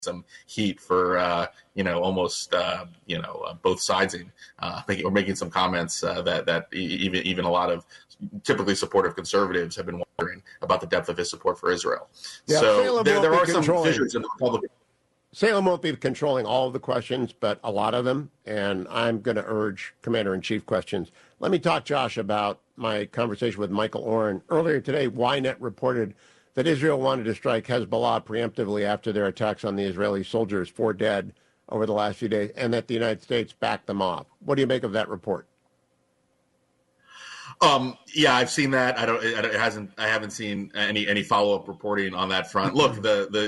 some heat for almost both sidesing, making some comments that even a lot of typically supportive conservatives have been wondering about the depth of his support for Israel. Yeah, so there are some fissures in the Republican. Salem won't be controlling all of the questions, but a lot of them, and I'm going to urge Commander-in-Chief questions. Let me talk, Josh, about my conversation with Michael Oren. Earlier today, Ynet reported that Israel wanted to strike Hezbollah preemptively after their attacks on the Israeli soldiers, 4 dead over the last few days, and that the United States backed them off. What do you make of that report? Yeah, I've seen that. I haven't seen any follow-up reporting on that front. Look,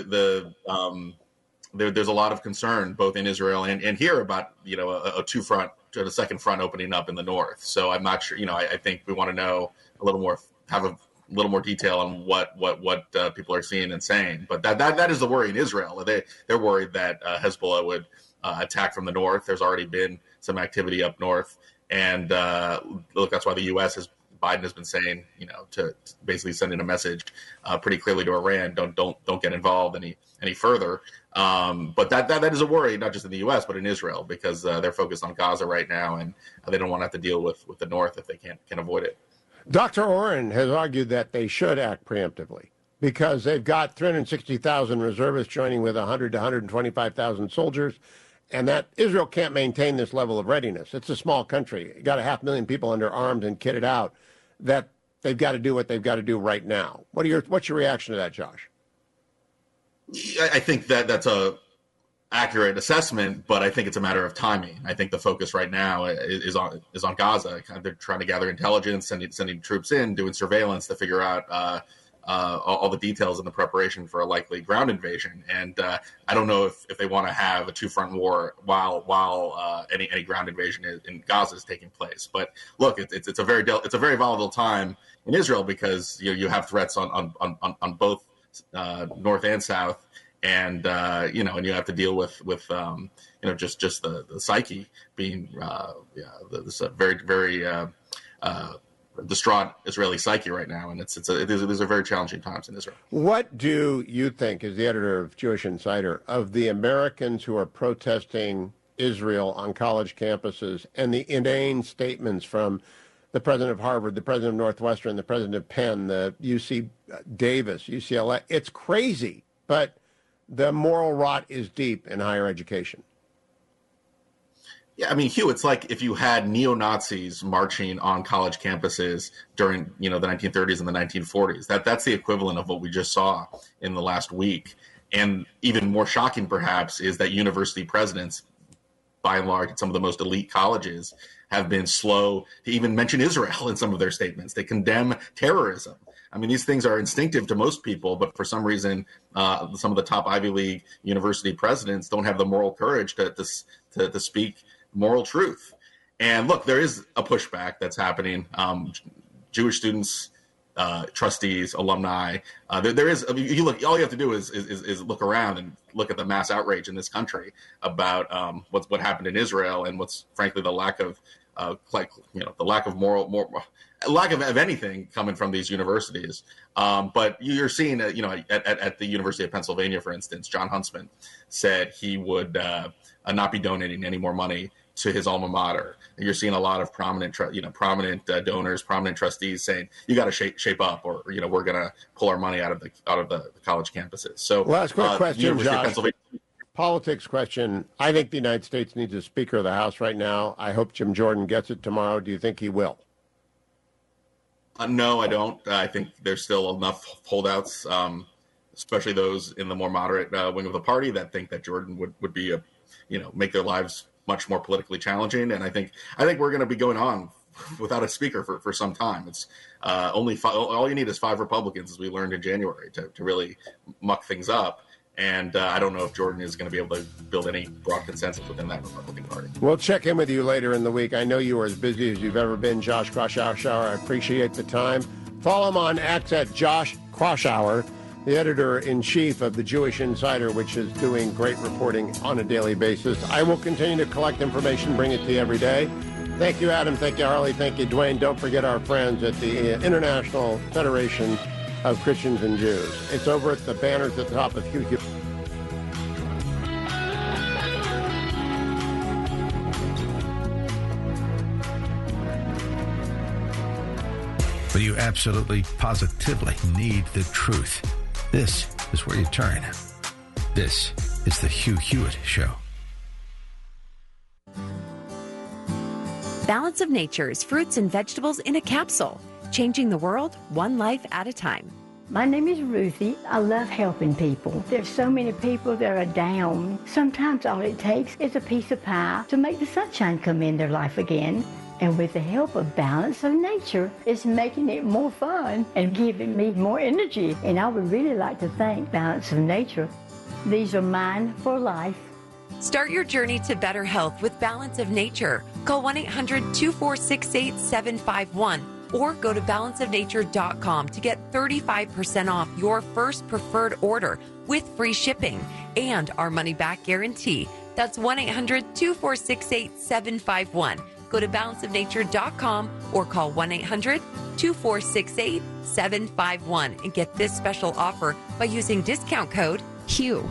there's a lot of concern both in Israel and here about a second front opening up in the north. So I'm not sure. I think we want to know a little more, have a little more detail on what people are seeing and saying. But that is the worry in Israel. They're worried that Hezbollah would attack from the north. There's already been some activity up north, and look, that's why the U.S. Biden has been saying, to basically sending a message pretty clearly to Iran, don't get involved any further. But that is a worry, not just in the U.S., but in Israel, because they're focused on Gaza right now, and they don't want to have to deal with the north if they can avoid it. Dr. Oren has argued that they should act preemptively because they've got 360,000 reservists joining with 100 to 125,000 soldiers, and that Israel can't maintain this level of readiness. It's a small country. You got 500,000 people under arms and kitted out, that they've got to do what they've got to do right now. What's your reaction to that, Josh? I think that's a accurate assessment, but I think it's a matter of timing. I think the focus right now is on Gaza. They're trying to gather intelligence, sending troops in, doing surveillance to figure out all the details in the preparation for a likely ground invasion. And I don't know if they want to have a two-front war while any ground invasion in Gaza is taking place. But look, it's a very volatile time in Israel because you have threats on both north and south. And and you have to deal with just the psyche being this very very distraught Israeli psyche right now, and these are very challenging times in Israel. What do you think, as the editor of Jewish Insider, of the Americans who are protesting Israel on college campuses and the inane statements from the president of Harvard, the president of Northwestern, the president of Penn, the UC Davis, UCLA? It's crazy, but the moral rot is deep in higher education. Yeah, I mean, Hugh, it's like if you had neo-Nazis marching on college campuses during, the 1930s and the 1940s. That's the equivalent of what we just saw in the last week. And even more shocking, perhaps, is that university presidents, by and large, at some of the most elite colleges, have been slow to even mention Israel in some of their statements. They condemn terrorism. I mean, these things are instinctive to most people, but for some reason, some of the top Ivy League university presidents don't have the moral courage to speak moral truth. And look, there is a pushback that's happening. Jewish students, trustees, alumni. There is. I mean, all you have to do is look around and look at the mass outrage in this country about what happened in Israel and what's frankly the lack of lack of anything coming from these universities. But you're seeing, at the University of Pennsylvania, for instance, John Huntsman said he would not be donating any more money to his alma mater. And you're seeing a lot of prominent donors, prominent trustees saying, you got to shape up, or we're going to pull our money out of the college campuses. So last quick question, Josh. Politics question. I think the United States needs a Speaker of the House right now. I hope Jim Jordan gets it tomorrow. Do you think he will? No, I don't. I think there's still enough holdouts, especially those in the more moderate wing of the party, that think that Jordan would be make their lives much more politically challenging. And I think we're going to be going on without a speaker for some time. It's all you need is 5 Republicans, as we learned in January, to really muck things up. And I don't know if Jordan is going to be able to build any broad consensus within that Republican Party. We'll check in with you later in the week. I know you are as busy as you've ever been, Josh Kraushaar. I appreciate the time. Follow him on X at Josh Kraushaar, the editor-in-chief of the Jewish Insider, which is doing great reporting on a daily basis. I will continue to collect information, bring it to you every day. Thank you, Adam. Thank you, Harley. Thank you, Dwayne. Don't forget our friends at the International Federation of Christians and Jews. It's over at the banners at the top of Hugh. you absolutely, positively need the truth, this is where you turn. This is the Hugh Hewitt Show. Balance of Nature's fruits and vegetables in a capsule, changing the world one life at a time. My name is Ruthie. I love helping people. There's so many people that are down. Sometimes all it takes is a piece of pie to make the sunshine come in their life again. And with the help of Balance of Nature, it's making it more fun and giving me more energy. And I would really like to thank Balance of Nature. These are mine for life. Start your journey to better health with Balance of Nature. Call 1-800-246-8751 or go to balanceofnature.com to get 35% off your first preferred order with free shipping and our money-back guarantee. That's 1-800-246-8751. Go to balanceofnature.com or call 1-800-246-8751 and get this special offer by using discount code HUGH.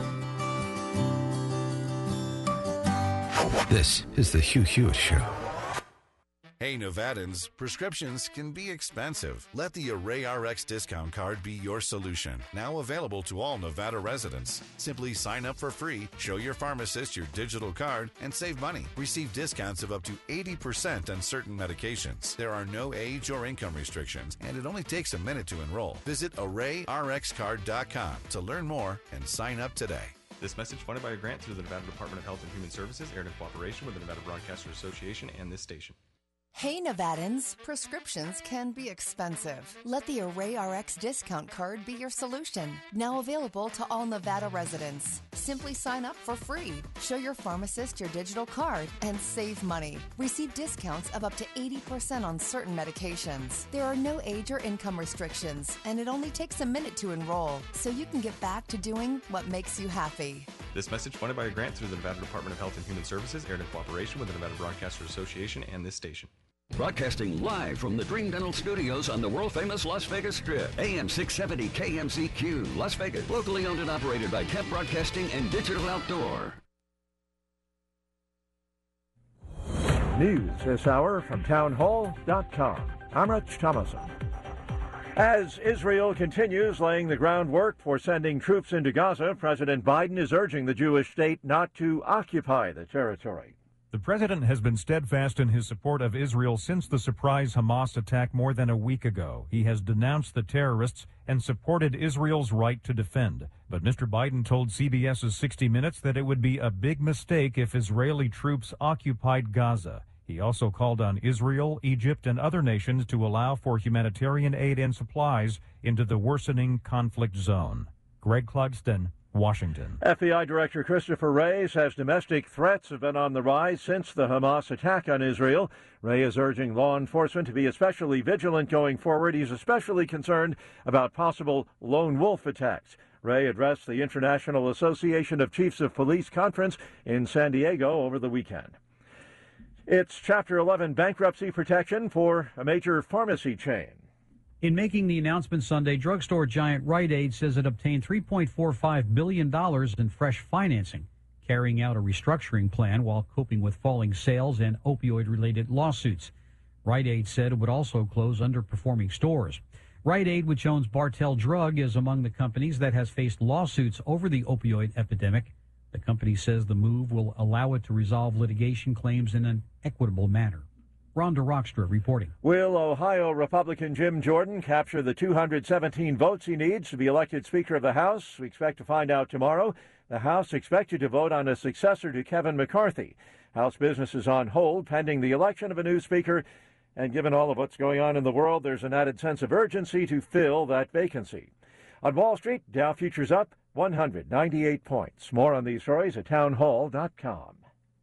This is the Hugh Hewitt Show. Hey, Nevadans, prescriptions can be expensive. Let the Array RX discount card be your solution. Now available to all Nevada residents. Simply sign up for free, show your pharmacist your digital card, and save money. Receive discounts of up to 80% on certain medications. There are no age or income restrictions, and it only takes a minute to enroll. Visit ArrayRxCard.com to learn more and sign up today. This message funded by a grant through the Nevada Department of Health and Human Services, aired in cooperation with the Nevada Broadcasters Association and this station. Hey, Nevadans, prescriptions can be expensive. Let the Array RX discount card be your solution. Now available to all Nevada residents. Simply sign up for free, show your pharmacist your digital card, and save money. Receive discounts of up to 80% on certain medications. There are no age or income restrictions, and it only takes a minute to enroll, so you can get back to doing what makes you happy. This message funded by a grant through the Nevada Department of Health and Human Services, aired in cooperation with the Nevada Broadcasters Association and this station. Broadcasting live from the Dream Dental Studios on the world-famous Las Vegas Strip. AM 670 KMZQ, Las Vegas. Locally owned and operated by Kemp Broadcasting and Digital Outdoor. News this hour from townhall.com. I'm Rich Thomason. As Israel continues laying the groundwork for sending troops into Gaza, President Biden is urging the Jewish state not to occupy the territory. The president has been steadfast in his support of Israel since the surprise Hamas attack more than a week ago. He has denounced the terrorists and supported Israel's right to defend. But Mr. Biden told CBS's 60 Minutes that it would be a big mistake if Israeli troops occupied Gaza. He also called on Israel, Egypt, and other nations to allow for humanitarian aid and supplies into the worsening conflict zone. Greg Clugston, Washington. FBI Director Christopher Wray says domestic threats have been on the rise since the Hamas attack on Israel. Wray is urging law enforcement to be especially vigilant going forward. He's especially concerned about possible lone wolf attacks. Wray addressed the International Association of Chiefs of Police conference in San Diego over the weekend. It's Chapter 11 bankruptcy protection for a major pharmacy chain. In making the announcement Sunday, drugstore giant Rite Aid says it obtained $3.45 billion in fresh financing, carrying out a restructuring plan while coping with falling sales and opioid-related lawsuits. Rite Aid said it would also close underperforming stores. Rite Aid, which owns Bartell Drug, is among the companies that has faced lawsuits over the opioid epidemic. The company says the move will allow it to resolve litigation claims in an equitable manner. Rhonda Rockstra reporting. Will Ohio Republican Jim Jordan capture the 217 votes he needs to be elected Speaker of the House? We expect to find out tomorrow. The House expected to vote on a successor to Kevin McCarthy. House business is on hold pending the election of a new Speaker. And given all of what's going on in the world, there's an added sense of urgency to fill that vacancy. On Wall Street, Dow futures up 198 points. More on these stories at townhall.com.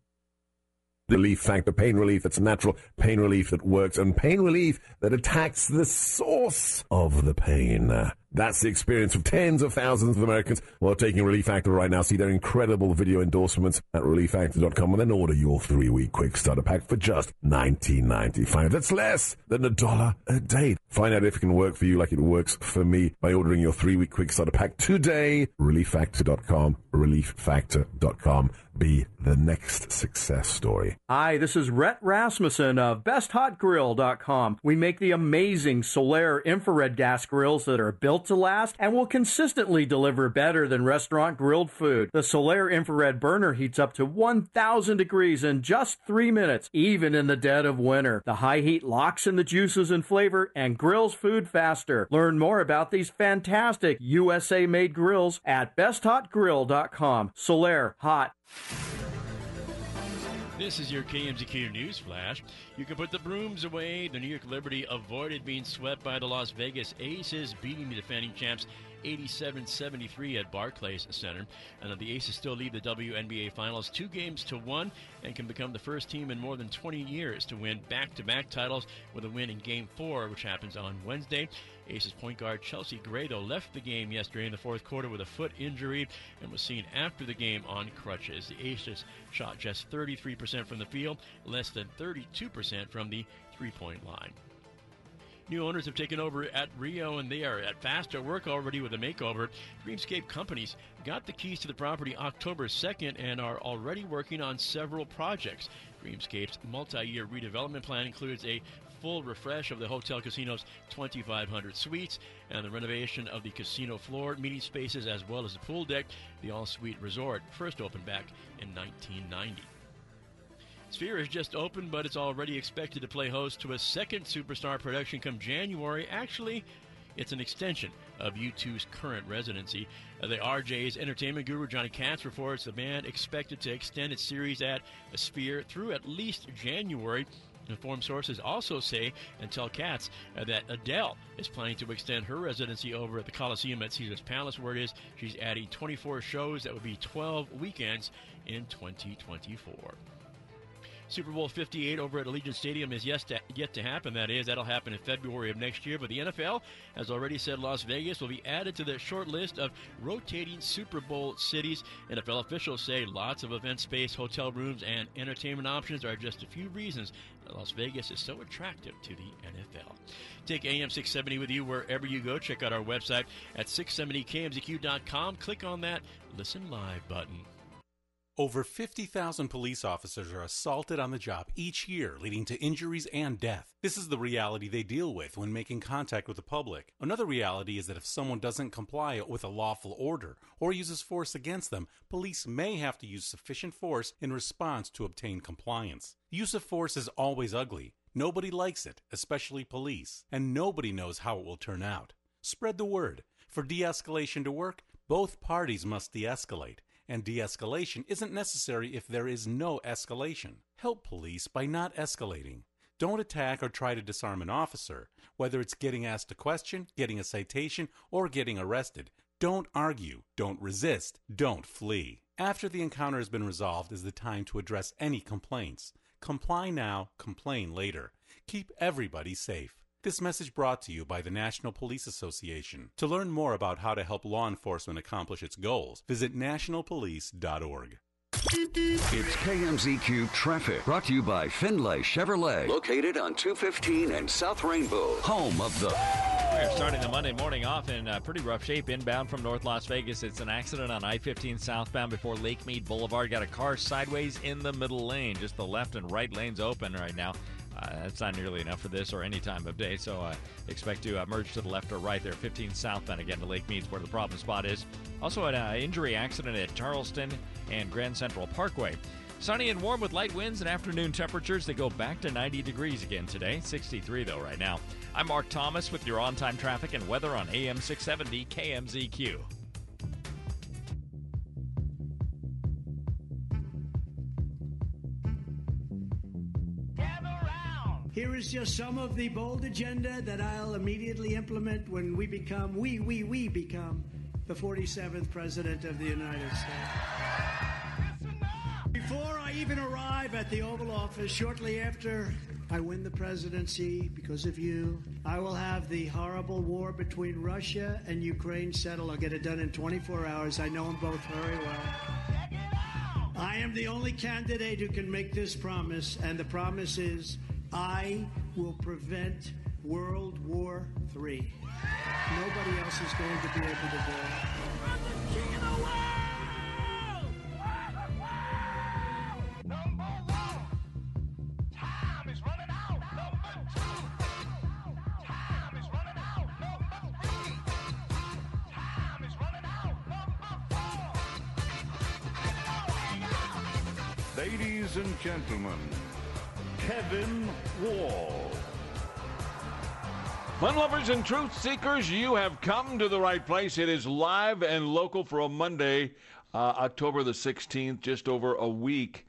Relief factor, pain relief that's natural, pain relief that works, and pain relief that attacks the source of the pain. That's the experience of tens of thousands of Americans who are taking Relief Factor right now. See their incredible video endorsements at ReliefFactor.com and then order your 3-week quick starter pack for just $19.95. That's less than $1 a day. Find out if it can work for you like it works for me by ordering your 3-week quick starter pack today. ReliefFactor.com. ReliefFactor.com. Be the next success story. Hi, this is Rhett Rasmussen of BestHotGrill.com. We make the amazing Solaire infrared gas grills that are built to last and will consistently deliver better than restaurant grilled food. The Solaire infrared burner heats up to 1,000 degrees in just 3 minutes, even in the dead of winter. The high heat locks in the juices and flavor and grills food faster. Learn more about these fantastic USA-made grills at BestHotGrill.com. Solaire, hot. This is your KMZQ News Flash. You can put the brooms away. The New York Liberty avoided being swept by the Las Vegas Aces, beating the defending champs 87-73 at Barclays Center. And the Aces still lead the WNBA Finals 2-1 and can become the first team in more than 20 years to win back-to-back titles with a win in Game 4, which happens on Wednesday. Aces point guard Chelsea Gray, though, left the game yesterday in the fourth quarter with a foot injury and was seen after the game on crutches. The Aces shot just 33% from the field, less than 32% from the three-point line. New owners have taken over at Rio, and they are at faster work already with a makeover. Dreamscape Companies got the keys to the property October 2nd and are already working on several projects. Dreamscape's multi-year redevelopment plan includes a full refresh of the Hotel Casino's 2,500 suites and the renovation of the casino floor, meeting spaces, as well as the pool deck. The all-suite resort first opened back in 1990. Sphere has just opened, but it's already expected to play host to a second Superstar production come January. Actually, it's an extension of U2's current residency. The RJ's entertainment guru Johnny Katz reports the band expected to extend its series at a Sphere through at least January. Informed sources also say and tell Katz that Adele is planning to extend her residency over at the Coliseum at Caesars Palace. Word is she's adding 24 shows. That would be 12 weekends in 2024. Super Bowl 58 over at Allegiant Stadium is yet to happen. That'll happen in February of next year. But the NFL has already said Las Vegas will be added to the short list of rotating Super Bowl cities. NFL officials say lots of event space, hotel rooms, and entertainment options are just a few reasons that Las Vegas is so attractive to the NFL. Take AM 670 with you wherever you go. Check out our website at 670kmzq.com. Click on that Listen Live button. Over 50,000 police officers are assaulted on the job each year, leading to injuries and death. This is the reality they deal with when making contact with the public. Another reality is that if someone doesn't comply with a lawful order or uses force against them, police may have to use sufficient force in response to obtain compliance. Use of force is always ugly. Nobody likes it, especially police, and nobody knows how it will turn out. Spread the word. For de-escalation to work, both parties must de-escalate. And de-escalation isn't necessary if there is no escalation. Help police by not escalating. Don't attack or try to disarm an officer. Whether it's getting asked a question, getting a citation, or getting arrested, don't argue, don't resist, don't flee. After the encounter has been resolved is the time to address any complaints. Comply now, complain later. Keep everybody safe. This message brought to you by the National Police Association. To learn more about how to help law enforcement accomplish its goals, visit nationalpolice.org. It's KMZQ Traffic, brought to you by Findlay Chevrolet, located on 215 and South Rainbow, home of the... We're starting the Monday morning off in pretty rough shape inbound from North Las Vegas. It's an accident on I-15 southbound before Lake Mead Boulevard. Got a car sideways in the middle lane. Just the left and right lanes open right now. That's not nearly enough for this or any time of day, so expect to merge to the left or right there. 15 southbound again to Lake Mead's where the problem spot is. Also an injury accident at Charleston and Grand Central Parkway. Sunny and warm with light winds and afternoon temperatures. They go back to 90 degrees again today. 63 though right now. I'm Mark Thomas with your on-time traffic and weather on AM 670 KMZQ. Here is just some of the bold agenda that I'll immediately implement when we become, we become the 47th President of the United States. Before I even arrive at the Oval Office, shortly after I win the presidency because of you. I will have the horrible war between Russia and Ukraine settled. I'll get it done in 24 hours. I know them both very well. I am the only candidate who can make this promise, and the promise is I will prevent World War III. Nobody else is going to be able to do it. Ladies and gentlemen, Kevin Wall. Fun lovers and truth seekers, you have come to the right place. It is live and local for a Monday, October the 16th, just over a week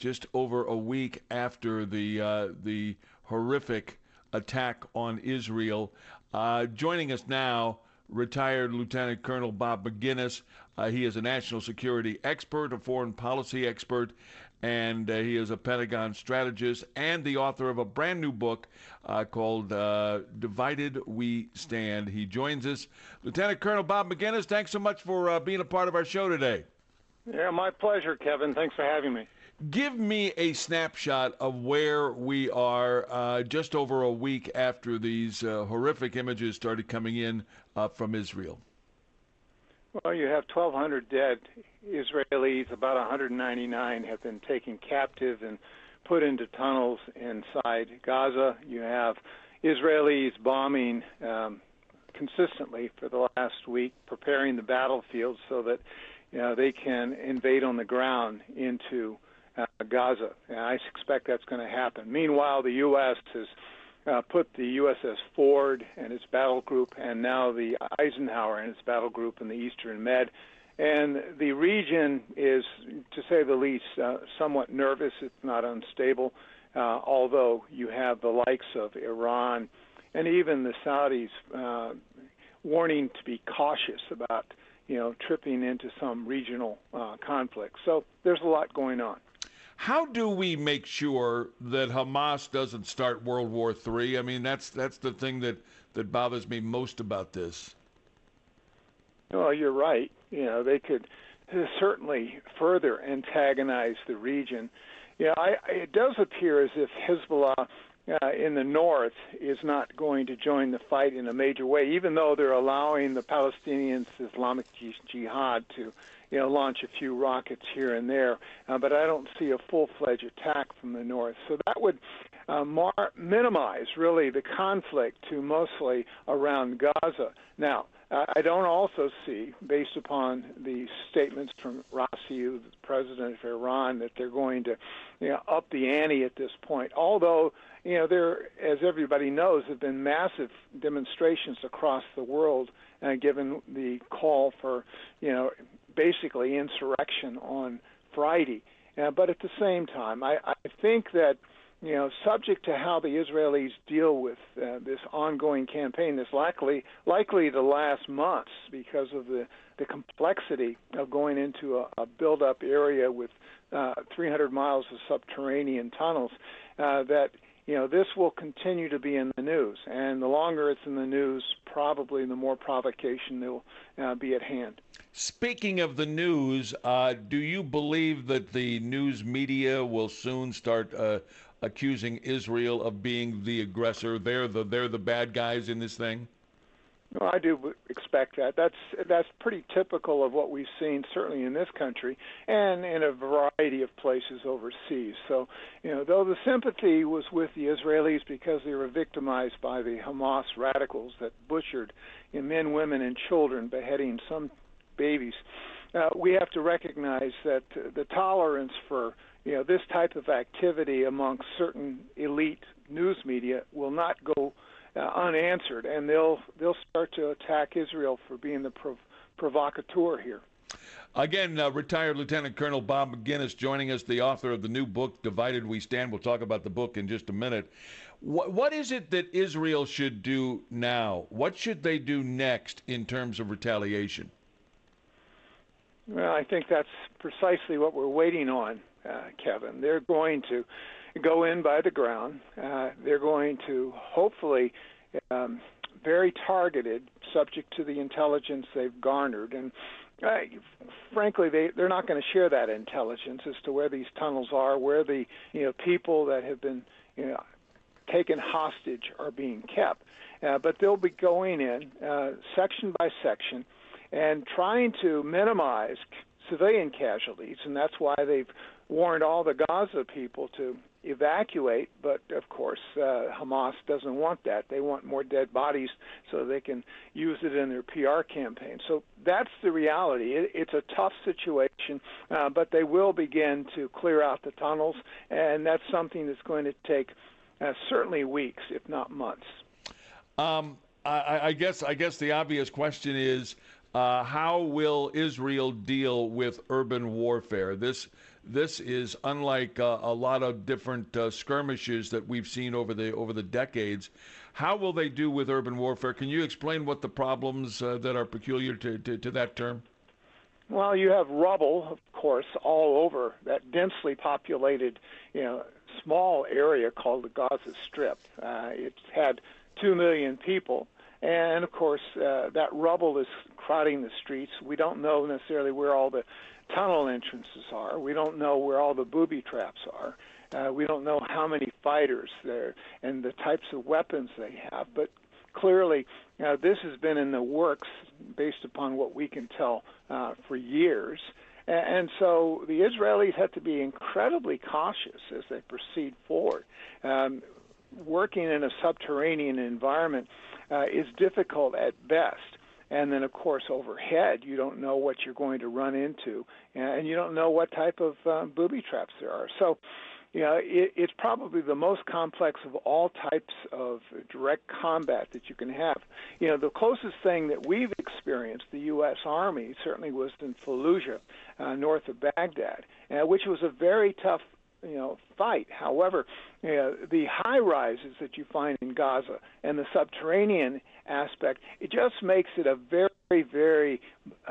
after the horrific attack on Israel. Joining us now, retired Lieutenant Colonel Bob Maginnis. He is a national security expert, a foreign policy expert, and he is a Pentagon strategist and the author of a brand new book called Divided We Stand. He joins us. Lieutenant Colonel Bob Maginnis, thanks so much for being a part of our show today. Yeah, my pleasure, Kevin. Thanks for having me. Give me a snapshot of where we are just over a week after these horrific images started coming in from Israel. Well, you have 1,200 dead Israelis. About 199 have been taken captive and put into tunnels inside Gaza. You have Israelis bombing consistently for the last week, preparing the battlefield so that they can invade on the ground into Gaza. And I suspect that's going to happen. Meanwhile, the U.S. has put the USS Ford and its battle group, and now the Eisenhower and its battle group in the Eastern Med. And the region is, to say the least, somewhat nervous. It's not unstable, although you have the likes of Iran and even the Saudis warning to be cautious about, tripping into some regional conflict. So there's a lot going on. How do we make sure that Hamas doesn't start World War III? I mean, that's the thing that bothers me most about this. Well, you're right. They could certainly further antagonize the region. It does appear as if Hezbollah in the north is not going to join the fight in a major way, even though they're allowing the Palestinian Islamic Jihad to launch a few rockets here and there, but I don't see a full-fledged attack from the north. So that would minimize, really, the conflict to mostly around Gaza. Now, I don't also see, based upon the statements from Raisi, the president of Iran, that they're going to up the ante at this point, although there, as everybody knows, have been massive demonstrations across the world given the call for, basically insurrection on Friday. But at the same time, I think that, subject to how the Israelis deal with this ongoing campaign that's likely to last months because of the complexity of going into a build-up area with 300 miles of subterranean tunnels, that this will continue to be in the news. And the longer it's in the news, probably the more provocation there will be at hand. Speaking of the news, do you believe that the news media will soon start accusing Israel of being the aggressor? They're the bad guys in this thing? No, I do expect that. That's pretty typical of what we've seen, certainly in this country and in a variety of places overseas. So, though the sympathy was with the Israelis because they were victimized by the Hamas radicals that butchered men, women, and children, beheading some babies, we have to recognize that the tolerance for this type of activity amongst certain elite news media will not go unanswered, and they'll start to attack Israel for being the provocateur here. Again, retired Lieutenant Colonel Bob Maginnis joining us, the author of the new book, Divided We Stand. We'll talk about the book in just a minute. What is it that Israel should do now? What should they do next in terms of retaliation? Well, I think that's precisely what we're waiting on, Kevin. They're going to go in by the ground. They're going to hopefully very targeted, subject to the intelligence they've garnered. And frankly, they're not going to share that intelligence as to where these tunnels are, where the people that have been taken hostage are being kept. But they'll be going in section by section and trying to minimize civilian casualties, and that's why they've warned all the Gaza people to evacuate. But, of course, Hamas doesn't want that. They want more dead bodies so they can use it in their PR campaign. So that's the reality. It's a tough situation, but they will begin to clear out the tunnels, and that's something that's going to take certainly weeks, if not months. I guess the obvious question is, how will Israel deal with urban warfare? This is unlike a lot of different skirmishes that we've seen over the decades. How will they do with urban warfare? Can you explain what the problems that are peculiar to that term? Well, you have rubble, of course, all over that densely populated, small area called the Gaza Strip. It's had 2 million people. And, of course, that rubble is crowding the streets. We don't know necessarily where all the tunnel entrances are. We don't know where all the booby traps are. We don't know how many fighters there and the types of weapons they have. But clearly, this has been in the works, based upon what we can tell, for years. And so the Israelis have to be incredibly cautious as they proceed forward. Working in a subterranean environment is difficult at best. And then, of course, overhead, you don't know what you're going to run into, and you don't know what type of booby traps there are. So, it's probably the most complex of all types of direct combat that you can have. The closest thing that we've experienced, the U.S. Army, certainly was in Fallujah, north of Baghdad, which was a very tough fight. However, the high rises that you find in Gaza and the subterranean aspect, it just makes it a very, very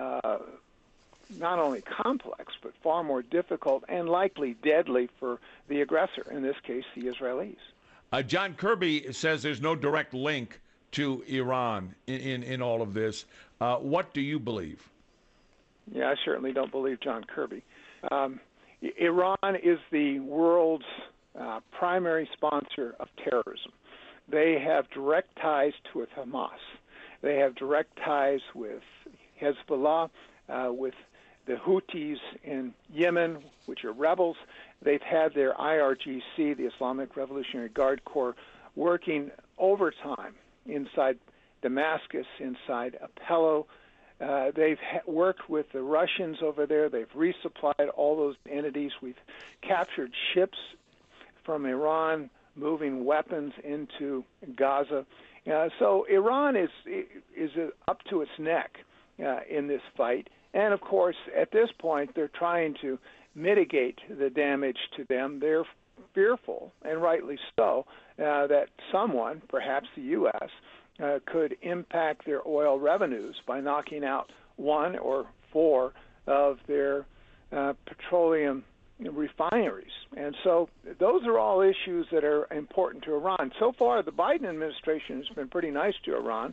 not only complex, but far more difficult and likely deadly for the aggressor, in this case, the Israelis. John Kirby says there's no direct link to Iran in all of this. What do you believe? Yeah, I certainly don't believe John Kirby. Iran is the world's primary sponsor of terrorism. They have direct ties with Hamas. They have direct ties with Hezbollah, with the Houthis in Yemen, which are rebels. They've had their IRGC, the Islamic Revolutionary Guard Corps, working overtime inside Damascus, inside Aleppo. They've worked with the Russians over there. They've resupplied all those entities. We've captured ships from Iran moving weapons into Gaza. So Iran is up to its neck in this fight. And, of course, at this point, they're trying to mitigate the damage to them. They're fearful, and rightly so, that someone, perhaps the U.S., could impact their oil revenues by knocking out 1 or 4 of their petroleum refineries. And so those are all issues that are important to Iran. So far, the Biden administration has been pretty nice to Iran,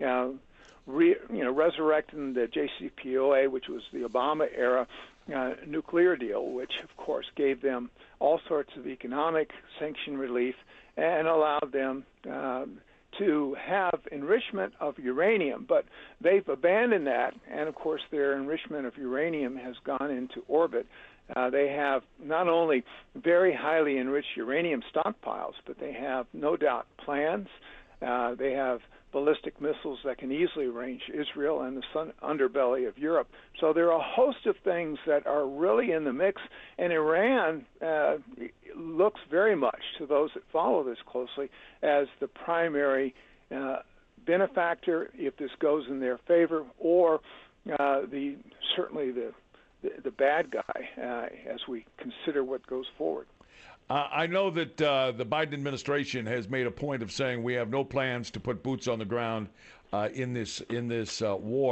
resurrecting the JCPOA, which was the Obama-era nuclear deal, which, of course, gave them all sorts of economic sanction relief and allowed them to have enrichment of uranium. But they've abandoned that, and, of course, their enrichment of uranium has gone into orbit. They have not only very highly enriched uranium stockpiles, but they have, no doubt, plans. They have ballistic missiles that can easily range Israel and the underbelly of Europe. So there are a host of things that are really in the mix, and Iran looks very much to those that follow this closely as the primary benefactor if this goes in their favor, or certainly the bad guy as we consider what goes forward. I know that the Biden administration has made a point of saying we have no plans to put boots on the ground in this war.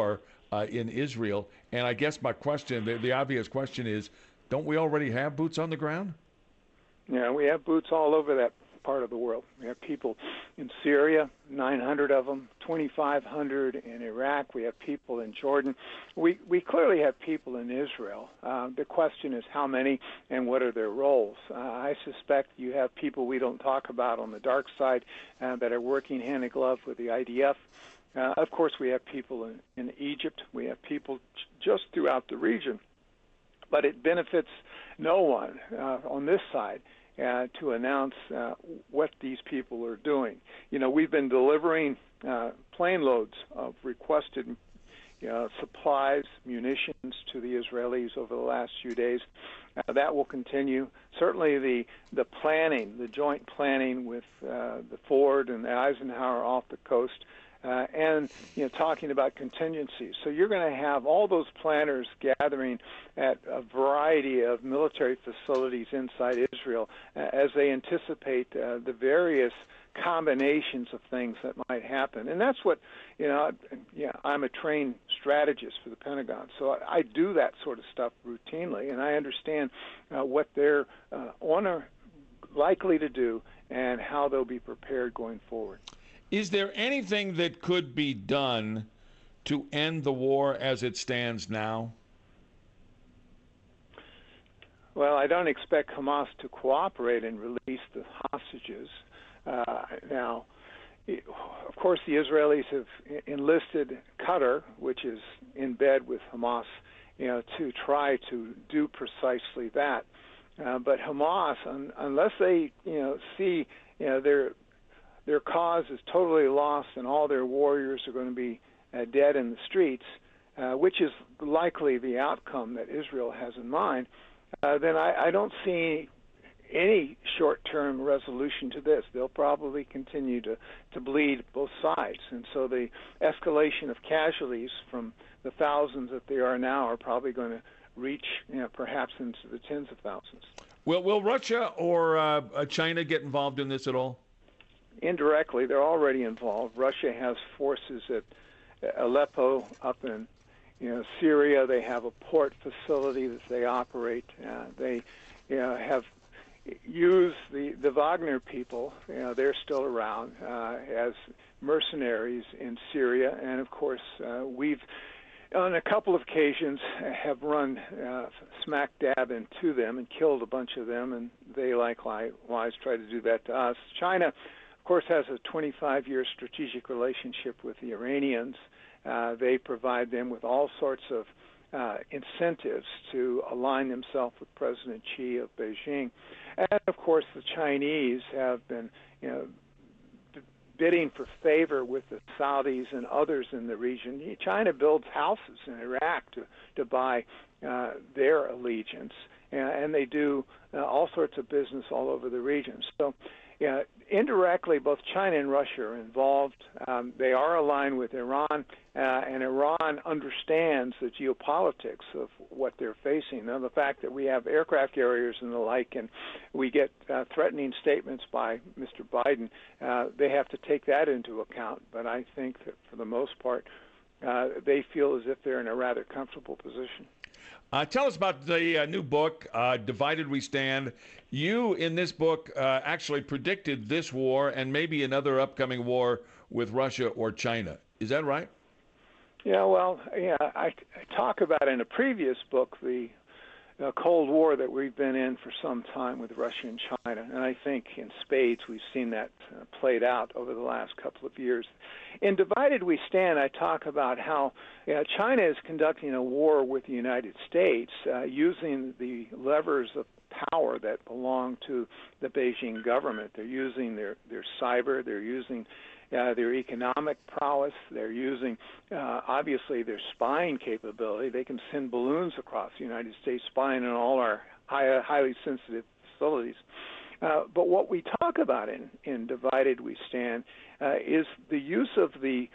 in Israel. And I guess my question, the obvious question is, don't we already have boots on the ground? Yeah, we have boots all over that part of the world. We have people in Syria, 900 of them, 2,500 in Iraq. We have people in Jordan. We clearly have people in Israel. The question is how many and what are their roles. I suspect you have people we don't talk about on the dark side that are working hand in glove with the IDF. Of course, we have people in Egypt. We have people just throughout the region. But it benefits no one on this side to announce what these people are doing. You know, we've been delivering plane loads of requested supplies, munitions to the Israelis over the last few days. That will continue. Certainly the planning, the joint planning with the Ford and the Eisenhower off the coast, and talking about contingencies. So you're going to have all those planners gathering at a variety of military facilities inside Israel as they anticipate the various combinations of things that might happen. And that's what, I'm a trained strategist for the Pentagon, so I do that sort of stuff routinely, and I understand what they're likely to do and how they'll be prepared going forward. Is there anything that could be done to end the war as it stands now? Well, I don't expect Hamas to cooperate and release the hostages. Now, of course, the Israelis have enlisted Qatar, which is in bed with Hamas, to try to do precisely that. But Hamas, unless they, see, their cause is totally lost and all their warriors are going to be dead in the streets, which is likely the outcome that Israel has in mind, then I don't see any short-term resolution to this. They'll probably continue to bleed both sides. And so the escalation of casualties from the thousands that they are now are probably going to reach, perhaps into the tens of thousands. Will Russia or China get involved in this at all? Indirectly, they're already involved. Russia has forces at Aleppo, up in Syria. They have a port facility that they operate. They have used the Wagner people. They're still around as mercenaries in Syria, and of course we've on a couple of occasions have run smack dab into them and killed a bunch of them, and they likewise try to do that to us. China, of course, has a 25-year strategic relationship with the Iranians. They provide them with all sorts of incentives to align themselves with President Xi of Beijing. And, of course, the Chinese have been, bidding for favor with the Saudis and others in the region. China builds houses in Iraq to buy their allegiance, and they do all sorts of business all over the region. So, indirectly, both China and Russia are involved. They are aligned with Iran, and Iran understands the geopolitics of what they're facing. Now, the fact that we have aircraft carriers and the like, and we get threatening statements by Mr. Biden, they have to take that into account. But I think that for the most part, they feel as if they're in a rather comfortable position. Tell us about the new book, Divided We Stand. You, in this book, actually predicted this war and maybe another upcoming war with Russia or China. Is that right? Yeah, well, I talk about in a previous book the Cold War that we've been in for some time with Russia and China, and I think in spades we've seen that played out over the last couple of years. In Divided We Stand, I talk about how China is conducting a war with the United States using the levers of power that belong to the Beijing government. They're using their cyber, they're using their economic prowess, they're using, obviously, their spying capability. They can send balloons across the United States spying on all our highly sensitive facilities. But what we talk about in Divided We Stand is the use of the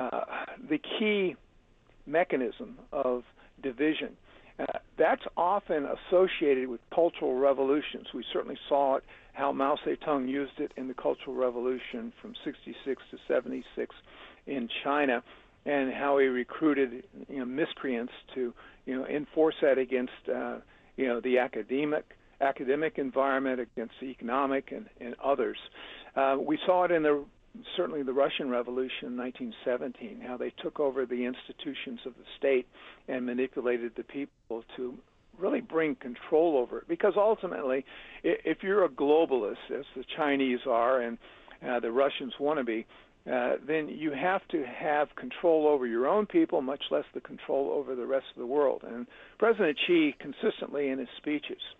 key mechanism of division. That's often associated with cultural revolutions. We certainly saw it, how Mao Zedong used it in the Cultural Revolution from 66 to 76 in China. and how he recruited miscreants to enforce that against the academic environment, against the economic and others. We saw it in certainly the Russian Revolution in 1917, how they took over the institutions of the state and manipulated the people to really bring control over it. Because ultimately, if you're a globalist, as the Chinese are and the Russians want to be, then you have to have control over your own people, much less the control over the rest of the world. And President Xi consistently in his speeches